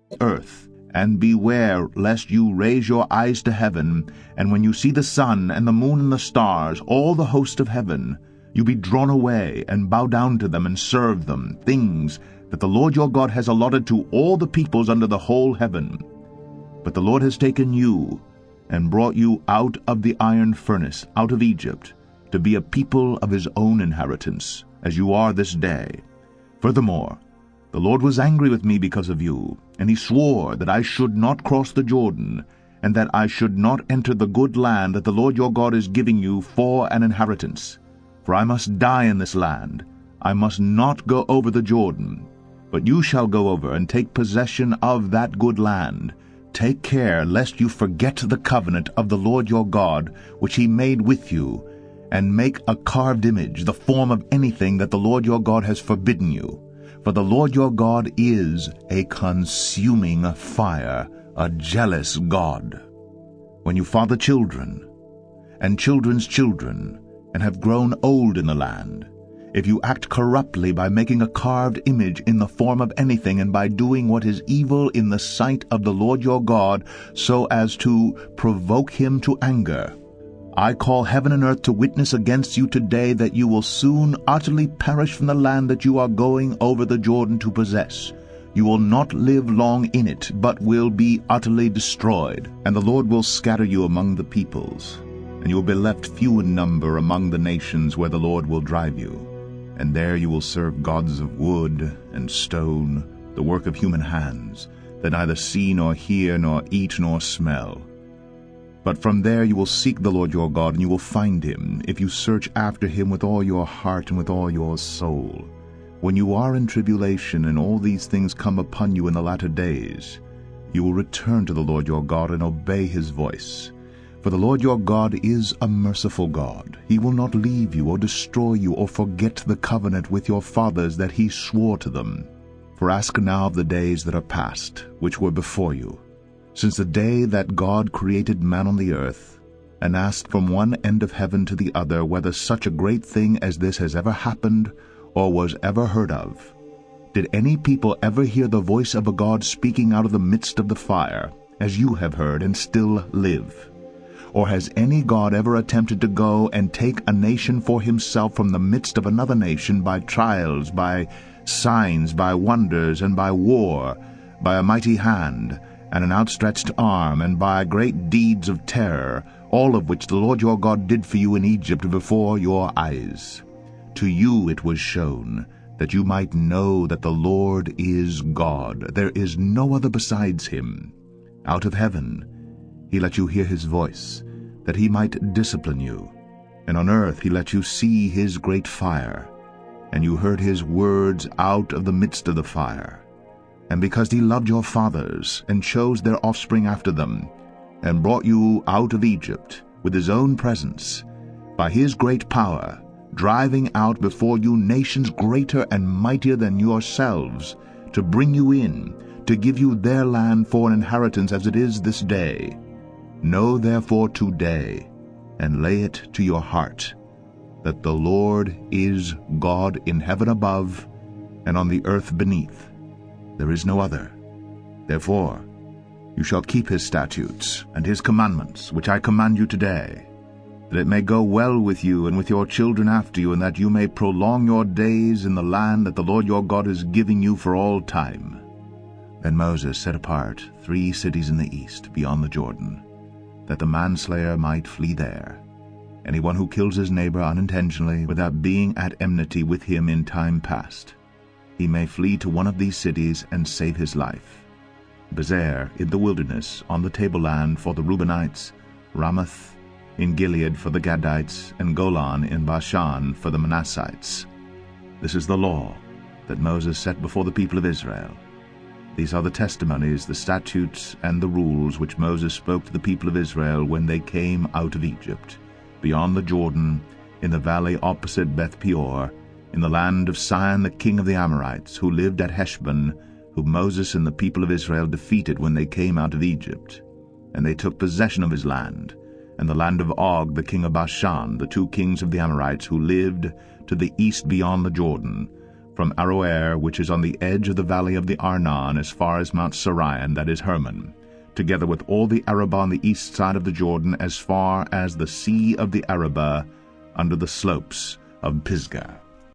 earth, and beware lest you raise your eyes to heaven, and when you see the sun and the moon and the stars, all the host of heaven, you be drawn away and bow down to them and serve them, things that the Lord your God has allotted to all the peoples under the whole heaven. But the Lord has taken you and brought you out of the iron furnace, out of Egypt, to be a people of his own inheritance, as you are this day. Furthermore, the Lord was angry with me because of you, and he swore that I should not cross the Jordan, and that I should not enter the good land that the Lord your God is giving you for an inheritance. For I must die in this land. I must not go over the Jordan. But you shall go over and take possession of that good land. Take care lest you forget the covenant of the Lord your God, which he made with you, and make a carved image, the form of anything that the Lord your God has forbidden you. For the Lord your God is a consuming fire, a jealous God. When you father children, and children's children, and have grown old in the land, if you act corruptly by making a carved image in the form of anything, and by doing what is evil in the sight of the Lord your God, so as to provoke him to anger, I call heaven and earth to witness against you today that you will soon utterly perish from the land that you are going over the Jordan to possess. You will not live long in it, but will be utterly destroyed. And the Lord will scatter you among the peoples, and you will be left few in number among the nations where the Lord will drive you. And there you will serve gods of wood and stone, the work of human hands, that neither see nor hear nor eat nor smell. But from there you will seek the Lord your God, and you will find him, if you search after him with all your heart and with all your soul. When you are in tribulation, and all these things come upon you in the latter days, you will return to the Lord your God and obey his voice. For the Lord your God is a merciful God. He will not leave you or destroy you or forget the covenant with your fathers that he swore to them. For ask now of the days that are past, which were before you, since the day that God created man on the earth, and asked from one end of heaven to the other whether such a great thing as this has ever happened or was ever heard of. Did any people ever hear the voice of a God speaking out of the midst of the fire, as you have heard and still live? Or has any God ever attempted to go and take a nation for himself from the midst of another nation by trials, by signs, by wonders, and by war, by a mighty hand, and an outstretched arm, and by great deeds of terror, all of which the Lord your God did for you in Egypt before your eyes? To you it was shown, that you might know that the Lord is God. There is no other besides him. Out of heaven he let you hear his voice, that he might discipline you. And on earth he let you see his great fire, and you heard his words out of the midst of the fire. And because he loved your fathers, and chose their offspring after them, and brought you out of Egypt with his own presence, by his great power, driving out before you nations greater and mightier than yourselves, to bring you in, to give you their land for an inheritance as it is this day. Know therefore today, and lay it to your heart, that the Lord is God in heaven above, and on the earth beneath. There is no other. Therefore you shall keep his statutes and his commandments, which I command you today, that it may go well with you and with your children after you, and that you may prolong your days in the land that the Lord your God is giving you for all time. Then Moses set apart 3 cities in the east, beyond the Jordan, that the manslayer might flee there. Anyone who kills his neighbor unintentionally, without being at enmity with him in time past, he may flee to one of these cities and save his life. Bezer in the wilderness, on the tableland for the Reubenites, Ramoth in Gilead for the Gadites, and Golan in Bashan for the Manassites. This is the law that Moses set before the people of Israel. These are the testimonies, the statutes, and the rules which Moses spoke to the people of Israel when they came out of Egypt, beyond the Jordan, in the valley opposite Beth-peor, in the land of Sihon the king of the Amorites, who lived at Heshbon, whom Moses and the people of Israel defeated when they came out of Egypt. And they took possession of his land, and the land of Og the king of Bashan, the 2 kings of the Amorites, who lived to the east beyond the Jordan, from Aroer, which is on the edge of the valley of the Arnon, as far as Mount Sirion, that is Hermon, together with all the Arabah on the east side of the Jordan, as far as the sea of the Arabah, under the slopes of Pisgah.